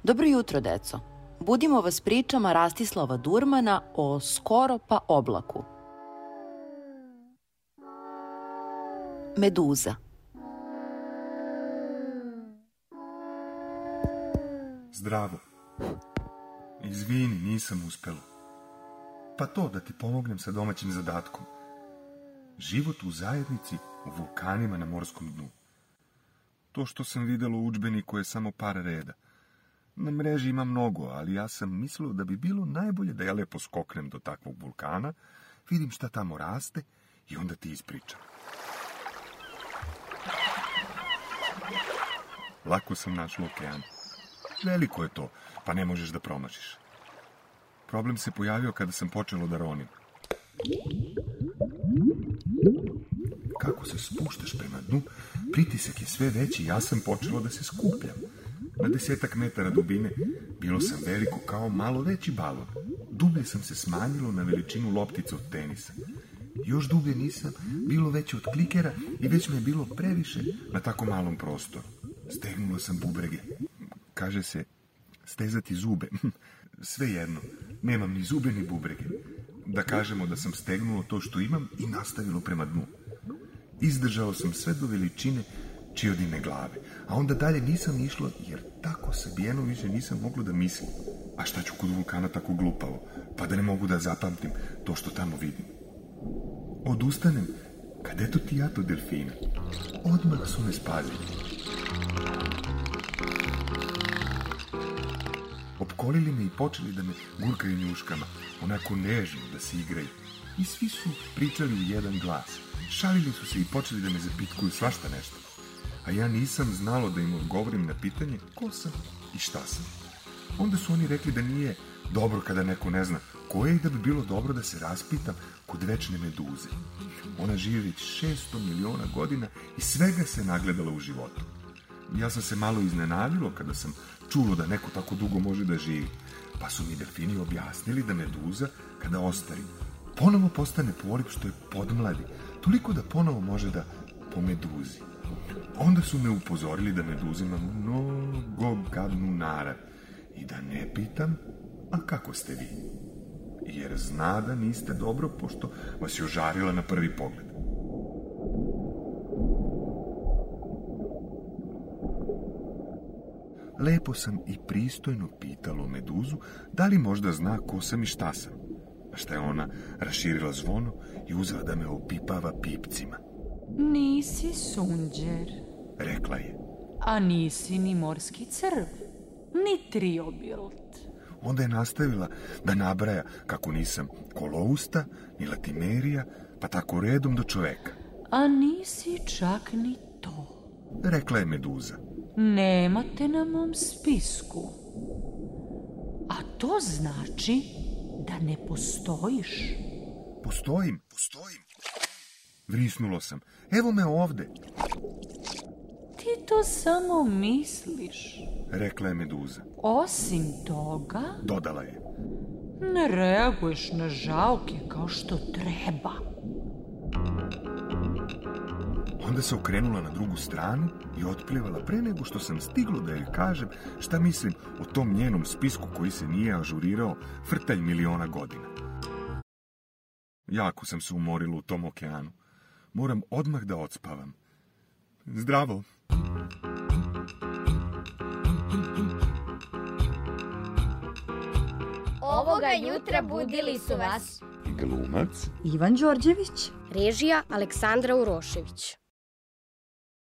Dobro jutro, deco. Budimo vas pričama Rastislava Durmana o Skoro pa oblaku. Meduza. Zdravo. Izvini, nisam uspela. Pa to, da ti pomognem sa domaćim zadatkom. Život u zajednici u vulkanima na morskom dnu. To što sam videla u udžbeniku je samo par reda. Na mreži ima mnogo, ali ja sam mislila da bi bilo najbolje da ja lepo skoknem do takvog vulkana, vidim šta tamo raste i onda ti ispričam. Lako sam našla okean. Veliko je to, pa ne možeš da promašiš. Problem se pojavio kada sam počelo da ronim. Kako se spuštaš prema dnu, pritisak je sve veći i ja sam počelo da se skupljam. Na 10 metara dubine bilo sam veliko kao malo veći balon. Dublje sam se smanjilo na veličinu loptice od tenisa. Još dublje nisam, bilo veće od klikera i već me je bilo previše na tako malom prostoru. Stegnula sam bubrege. Kaže se stezati zube. Svejedno, nemam ni zube ni bubrege. Da kažemo da sam stegnulo to što imam i nastavilo prema dnu. Izdržao sam sve do veličine Čiodine glave, a onda dalje nisam išlo jer tako sabijeno više nisam moglo da mislim. A šta ću kod vulkana tako glupavo, pa da ne mogu da zapamtim to što tamo vidim. Odustanem, kad eto ti jato delfina. Odmah su me spazili. Opkolili me i počeli da me gurkaju njuškama, onako nežno da se igraju. I svi su pričali u jedan glas. Šalili su se i počeli da me zapitkuju svašta nešto. A ja nisam znalo da im odgovorim na pitanje ko sam i šta sam. Onda su oni rekli da nije dobro kada neko ne zna ko je i da bi bilo dobro da se raspitam kod večne meduze. Ona živi već 600 miliona godina i svega se nagledala u životu. Ja sam se malo iznenadilo kada sam čulo da neko tako dugo može da živi, pa su mi delfini objasnili da meduza, kada ostari, ponovo postane polip što je podmladi, toliko da ponovo može da pomeduzi. Onda su me upozorili da meduza ima mnogo gadnu narav i da ne pitam, a kako ste vi? Jer zna da niste dobro, pošto vas je ožarila na prvi pogled. Lepo sam i pristojno pitalo meduzu da li možda zna ko sam i šta sam. A šta je ona raširila zvono i uzela da me opipava pipcima. Nisi sunđer, Rekla je. a nisi ni morski crv, ni triobilt. Onda je nastavila da nabraja kako nisam kolousta, ni latimerija, pa tako redom do čoveka. A nisi čak ni to. Rekla je meduza. Nemate na mom spisku. A to znači da ne postojiš. Postojim. Vrisnulo sam. Evo me ovde, Ti to samo misliš. rekla je meduza. Osim toga, Dodala je. ne reaguješ na žaoke kao što treba. Onda se okrenula na drugu stranu i otplivala pre nego što sam stiglo da joj kažem šta mislim o tom njenom spisku koji se nije ažurirao frtalj miliona godina. Jako sam se umorila u tom okeanu. Moram odmah da odspavam. Zdravo. Ovoga jutra budili su vas Glumac Ivan Đorđević. režija Aleksandra Urošević.